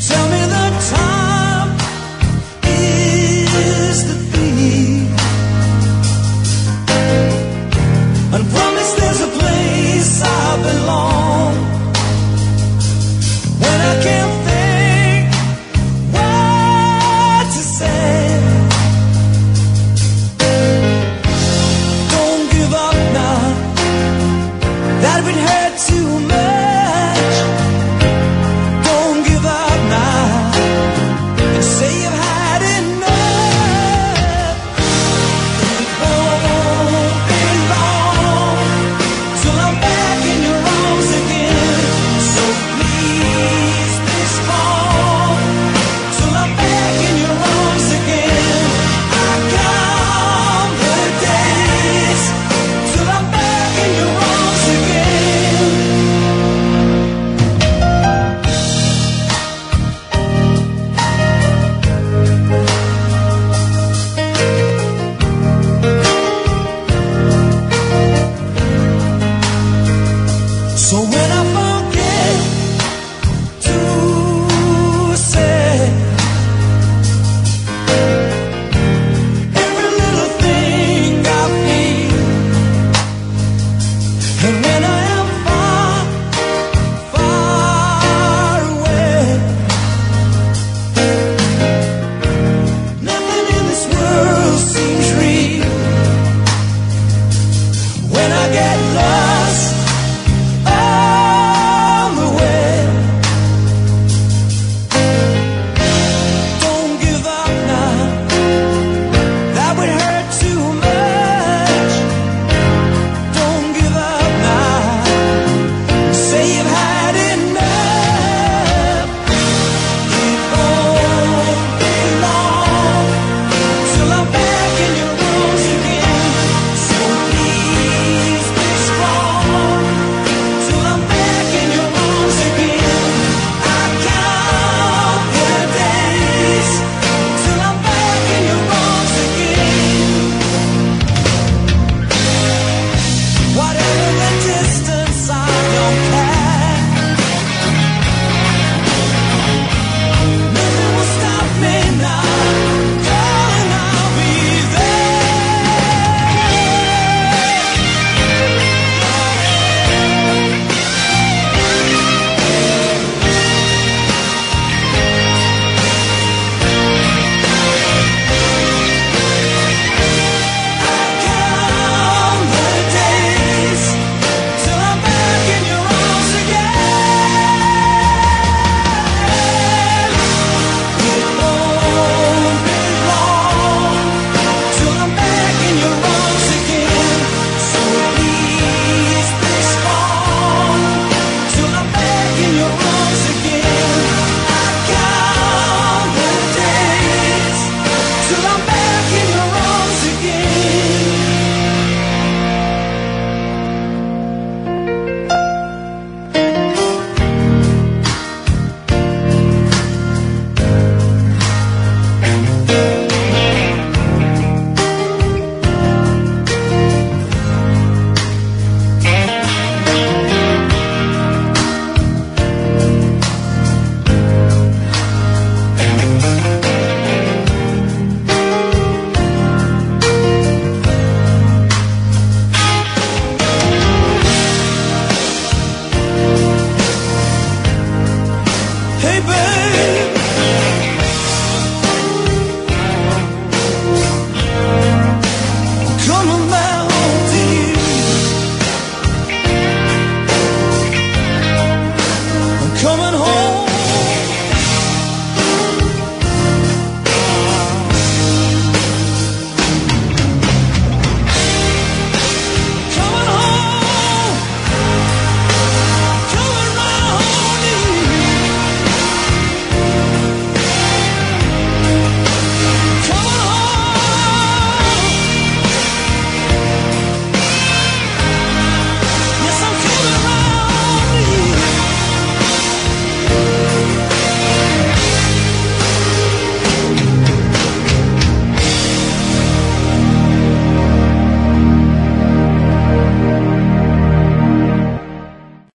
tell me the time is the thief, and promise there's a place I belong. When I can't think what to say, don't give up now, that would hurt too much. Don't give up now and say you've had enough. It won't be long till I'm back in your arms again. So please be strong till I'm back in your arms again. I count the days till I'm back in your arms again. So when I forget to say every little thing I feel, and when I am far, far away, nothing in this world seems real. When I get lost on the way, don't give up now, that would hurt too much. Don't give up now, say you've had enough. It won't be long till I'm back in your arms again. So please be strong till I'm back in your arms again. I count the days till I'm back in your arms again. Whatever the distance, I don't care. Nothing will stop me now, darling, I'll be count the days till I'm back in your arms again. It won't be long till I'm back in your arms again. So please be strong till I'm back in your arms again. I count the days till I'm back in your arms again. Hey babe, I'm coming back home to you. I'm coming